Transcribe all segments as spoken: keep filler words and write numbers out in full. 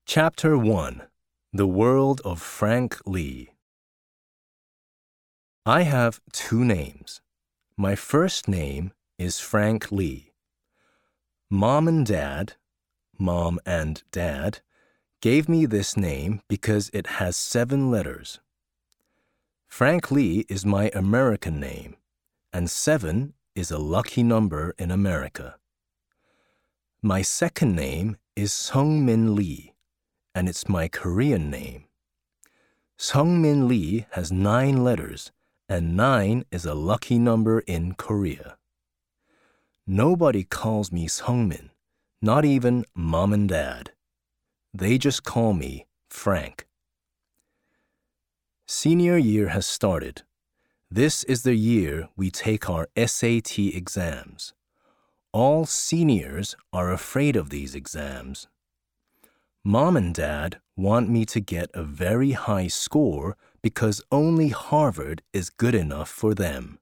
Chapter one. The World of Frank Lee. I have two names. My first name is Frank Lee. Mom and Dad, Mom and Dad, gave me this name because it has seven letters. Frank Lee is my American name, and seven is a lucky number in America. My second name is Seungmin Lee, and it's my Korean name. Seungmin Lee has nine letters, and nine is a lucky number in Korea. Nobody calls me Seungmin, not even Mom and Dad. They just call me Frank. Senior year has started. This is the year we take our S A T exams. All seniors are afraid of these exams. Mom and Dad want me to get a very high score because only Harvard is good enough for them.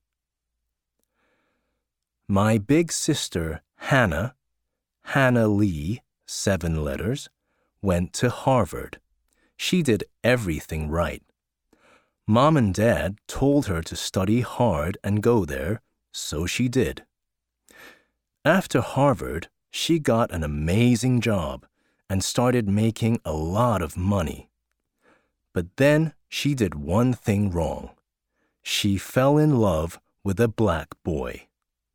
My big sister, Hannah, Hannah Lee, seven letters, went to Harvard. She did everything right. Mom and Dad told her to study hard and go there, so she did. After Harvard, she got an amazing job and started making a lot of money. But then she did one thing wrong. She fell in love with a black boy.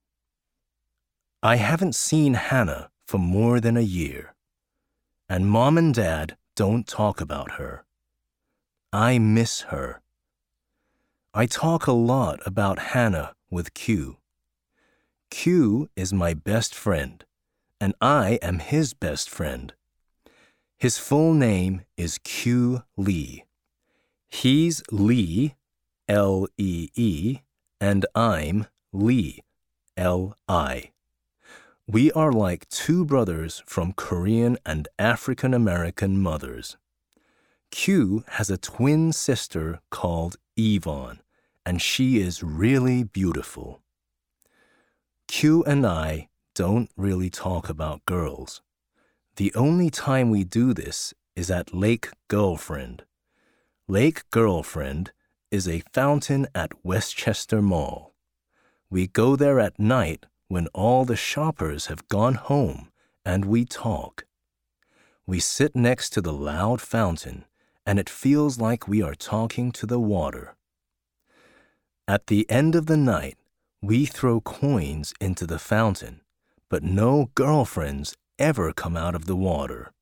I haven't seen Hannah for more than a year, and Mom and Dad don't talk about her. I miss her. I talk a lot about Hannah with Q. Q is my best friend, and I am his best friend. His full name is Q Lee. He's Lee, L E E, and I'm Lee, L I. We are like two brothers from Korean and African American mothers. Q has a twin sister called Yvonne, and she is really beautiful. Q and I don't really talk about girls. The only time we do this is at Lake Girlfriend. Lake Girlfriend is a fountain at Westchester Mall. We go there at night when all the shoppers have gone home, and we talk. We sit next to the loud fountain, and it feels like we are talking to the water. At the end of the night, we throw coins into the fountain, but no girlfriends ever come out of the water.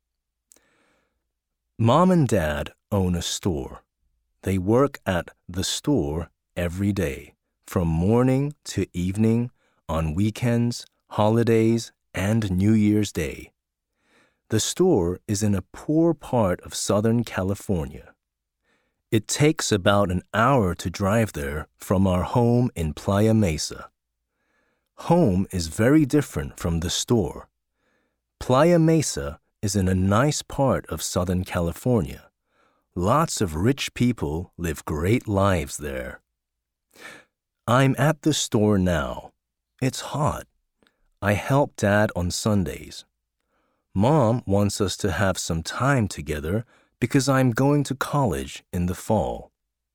Mom and Dad own a store. They work at the store every day, from morning to evening, on weekends, holidays, and New Year's Day. The store is in a poor part of Southern California. It takes about an hour to drive there from our home in Playa Mesa. Home is very different from the store. Playa Mesa is in a nice part of Southern California. Lots of rich people live great lives there. I'm at the store now. It's hot. I help Dad on Sundays. Mom wants us to have some time together because I'm going to college in the fall.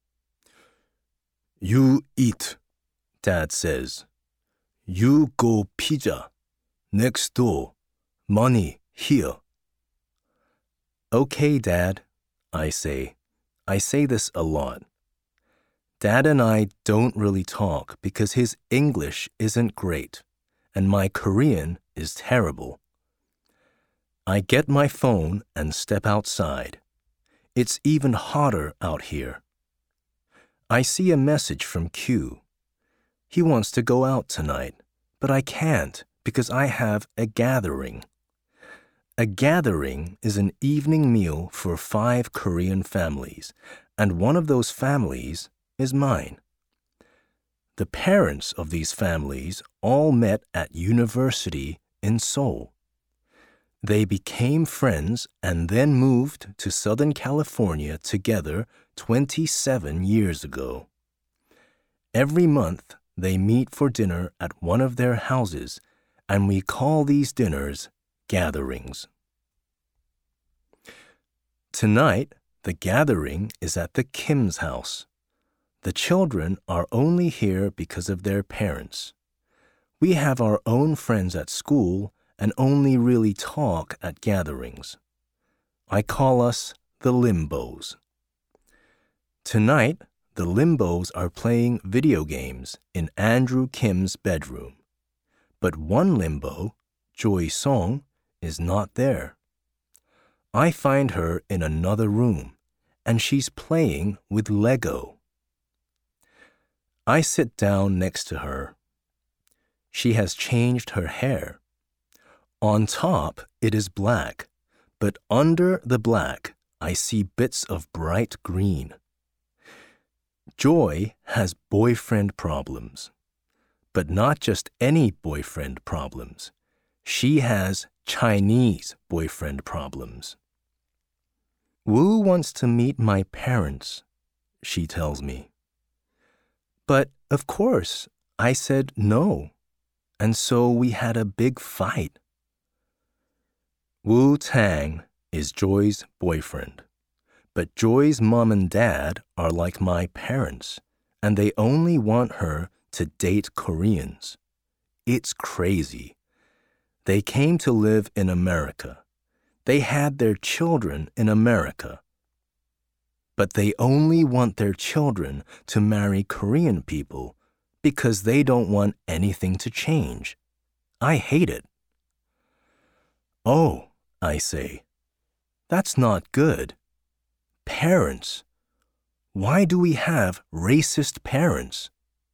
You eat, Dad says. You go pizza. Next door. Money here. Okay, Dad, I say. I say this a lot. Dad and I don't really talk because his English isn't great, and my Korean is terrible. I get my phone and step outside. It's even hotter out here. I see a message from Q. He wants to go out tonight, but I can't because I have a gathering. A gathering is an evening meal for five Korean families, and one of those families is mine. The parents of these families all met at university in Seoul. They became friends and then moved to Southern California together twenty-seven years ago. Every month, they meet for dinner at one of their houses, and we call these dinners gatherings. Tonight, the gathering is at the Kim's house. The children are only here because of their parents. We have our own friends at school and only really talk at gatherings. I call us the Limbos. Tonight, the Limbos are playing video games in Andrew Kim's bedroom. But one Limbo, Joy Song, is not there. I find her in another room, and she's playing with Lego. I sit down next to her. She has changed her hair. On top, it is black, but under the black, I see bits of bright green. Joy has boyfriend problems, but not just any boyfriend problems. She has Chinese boyfriend problems. Wu wants to meet my parents, she tells me. But, of course, I said no, and so we had a big fight. Wu Tang is Joy's boyfriend, but Joy's mom and dad are like my parents, and they only want her to date Koreans. It's crazy. They came to live in America. They had their children in America. But they only want their children to marry Korean people because they don't want anything to change. I hate it. Oh, I say, that's not good. Parents. Why do we have racist parents?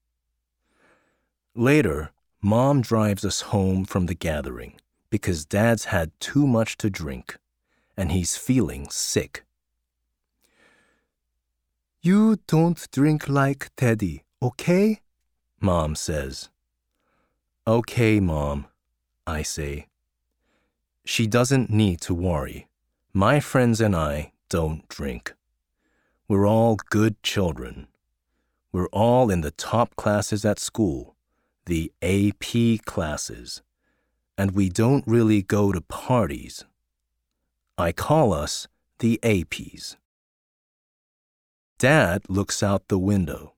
Later, Mom drives us home from the gathering because Dad's had too much to drink, and he's feeling sick. You don't drink like Teddy, okay? Mom says. Okay, Mom, I say. She doesn't need to worry. My friends and I don't drink. We're all good children. We're all in the top classes at school, the A P classes, and we don't really go to parties. I call us the A Ps. Dad looks out the window.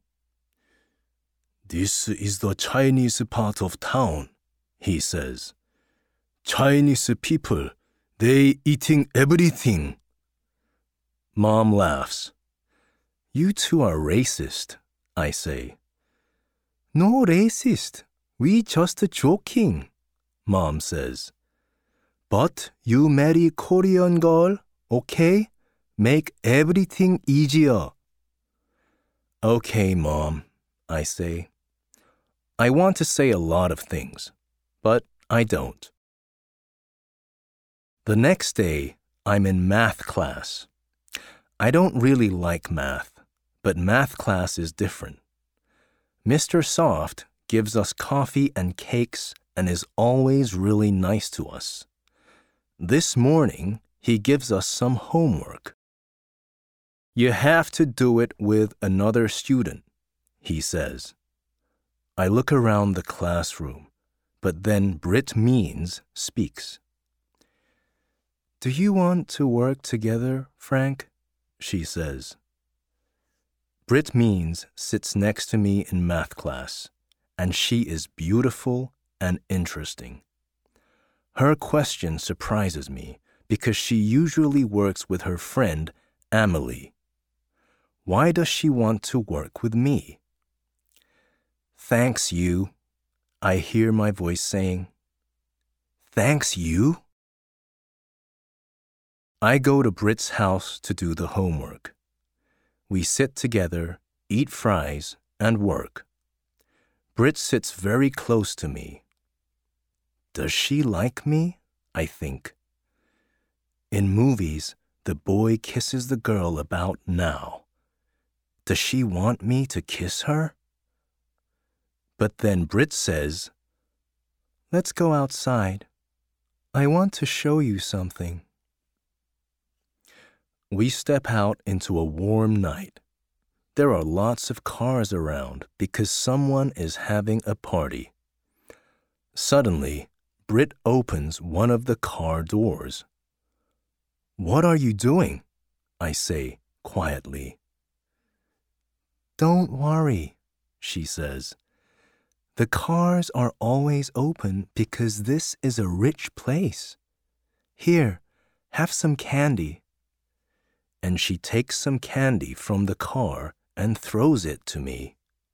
This is the Chinese part of town, he says. Chinese people, they eating everything. Mom laughs. You two are racist, I say. No racist. We just joking, Mom says. But you marry Korean girl, okay? Make everything easier. Okay, Mom, I say. I want to say a lot of things, but I don't. The next day, I'm in math class. I don't really like math, but math class is different. Mister Soft gives us coffee and cakes and is always really nice to us. This morning, he gives us some homework. You have to do it with another student, he says. I look around the classroom, but then Britt Means speaks. Do you want to work together, Frank? She says. Britt Means sits next to me in math class, and she is beautiful and interesting. Her question surprises me because she usually works with her friend, Amelie. Why does she want to work with me? Thanks, you, I hear my voice saying. Thanks, you? I go to Britt's house to do the homework. We sit together, eat fries, and work. Britt sits very close to me. Does she like me? I think. In movies, the boy kisses the girl about now. Does she want me to kiss her? But then Britt says, Let's go outside. I want to show you something. We step out into a warm night. There are lots of cars around because someone is having a party. Suddenly, Britt opens one of the car doors. What are you doing? I say quietly. Don't worry, she says. The cars are always open because this is a rich place. Here, have some candy. And she takes some candy from the car and throws it to me.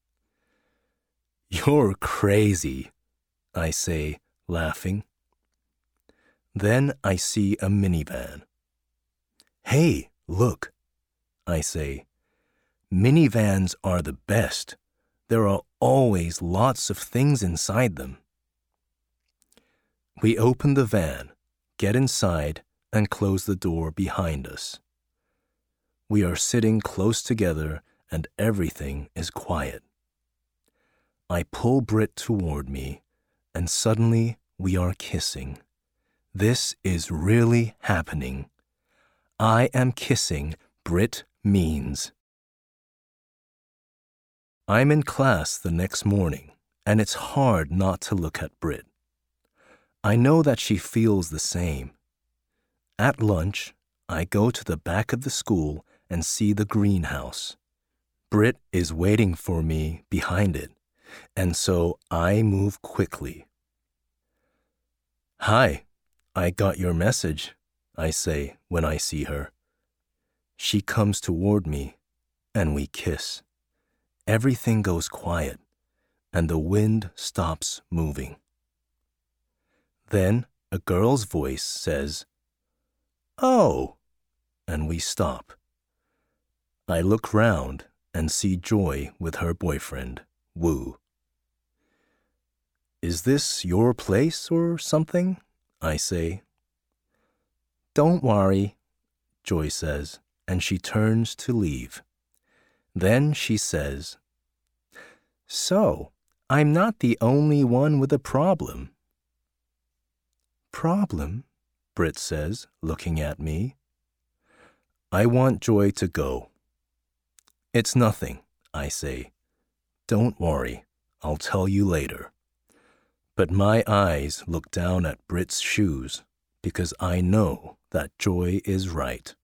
You're crazy, I say, laughing. Then I see a minivan. Hey, look, I say. Minivans are the best. There are always lots of things inside them. We open the van, get inside, and close the door behind us. We are sitting close together and everything is quiet. I pull Britt toward me, and suddenly we are kissing. This is really happening. I am kissing Britt Means. I'm in class the next morning, and it's hard not to look at Britt. I know that she feels the same. At lunch, I go to the back of the school and see the greenhouse. Britt is waiting for me behind it, and so I move quickly. Hi, I got your message, I say when I see her. She comes toward me, and we kiss. Everything goes quiet, and the wind stops moving. Then a girl's voice says, "Oh," and we stop. I look round and see Joy with her boyfriend, Woo. Is this your place or something? I say. Don't worry, Joy says, and she turns to leave. Then she says, So, I'm not the only one with a problem. Problem? Britt says, looking at me. I want Joy to go. It's nothing, I say. Don't worry, I'll tell you later. But my eyes look down at Britt's shoes because I know that Joy is right.